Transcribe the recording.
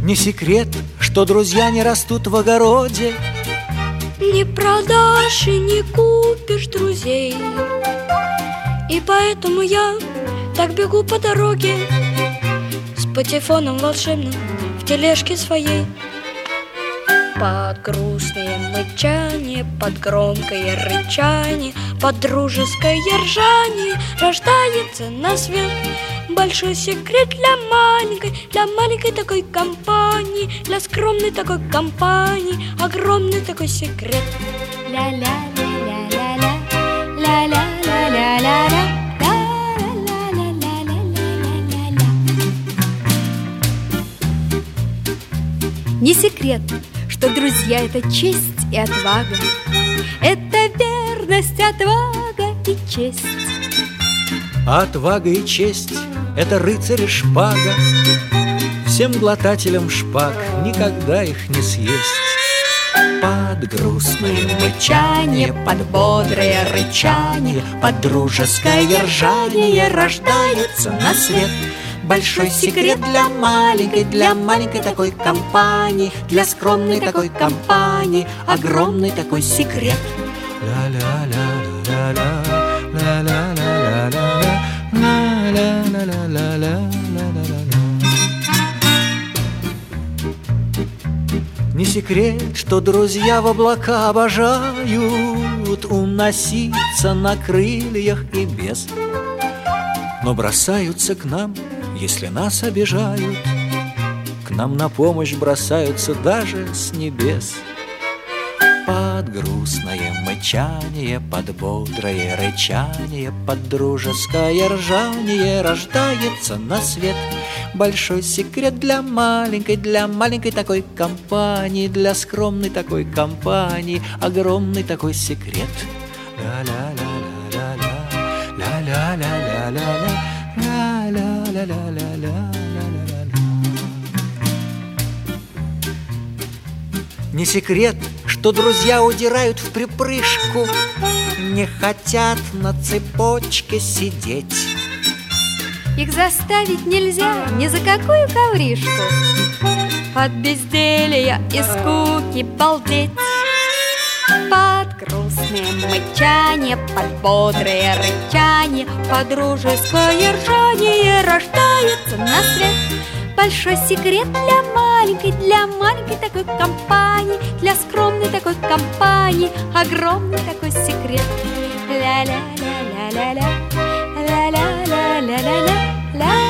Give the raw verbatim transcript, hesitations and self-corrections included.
Не секрет, что друзья не растут в огороде. Не продашь и не купишь друзей. И поэтому я так бегу по дороге с патефоном волшебным в тележке своей. Под грустное мычание, под громкое рычание, под дружеское ржание рождается на свет большой секрет для маленькой, для маленькой такой компании, для скромной такой компании, огромный такой секрет. Ля-ля-ля-ля-ля-ля, ля-ля-ля-ля-ля-ля. Не секрет, что друзья — это честь и отвага, это верность, отвага и честь. А отвага и честь — это рыцарь и шпага. Всем глотателям шпаг никогда их не съесть. Под грустное мычание, под бодрое рычание, под дружеское ржание рождается на свет большой секрет для маленькой, для маленькой такой компании, для скромной такой компании, огромный такой секрет. Не секрет, что друзья в облака обожают уноситься на крыльях и без, но бросаются к нам, если нас обижают. К нам на помощь бросаются даже с небес. Под грустное мычание, под бодрое рычание, под дружеское ржание рождается на свет большой секрет для маленькой, для маленькой такой компании, для скромной такой компании, огромный такой секрет. Ля-ля-ля-ля-ля-ля, ля-ля-ля-ля-ля-ля. Не секрет, что друзья удирают в припрыжку, не хотят на цепочке сидеть. Их заставить нельзя ни за какую ковришку, от безделья и скуки балдеть. Под грустное мычание, под бодрое рычание, под дружеское ржание рождается на свет большой секрет для маленькой, для маленькой такой компании, для скромной такой компании, огромный такой секрет. Ля-ля-ля-ля-ля-ля, ля-ля-ля-ля-ля-ля, ля.